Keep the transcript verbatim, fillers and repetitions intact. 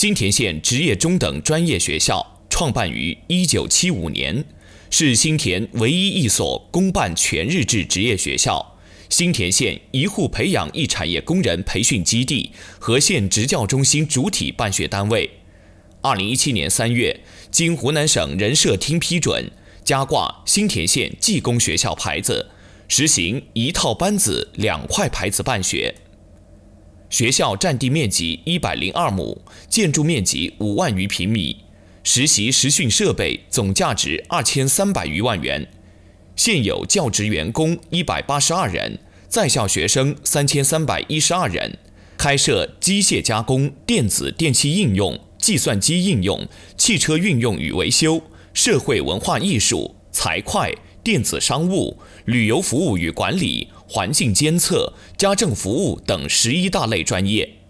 新田县职业中等专业学校创办于一九七五年，是新田唯一一所公办全日制职业学校，新田县一户培养一产业工人培训基地和县职教中心主体办学单位。二零一七年三月，经湖南省人社厅批准，加挂新田县技工学校牌子，实行一套班子两块牌子办学。学校占地面积一百零二亩，建筑面积五万余平米，实习实训设备总价值二千三百余万元。现有教职员工一百八十二人，在校学生三千三百一十二人，开设机械加工、电子电气应用、计算机应用、汽车运用与维修、社会文化艺术、财会、电子商务、旅游服务与管理、环境监测、家政服务等十一大类专业。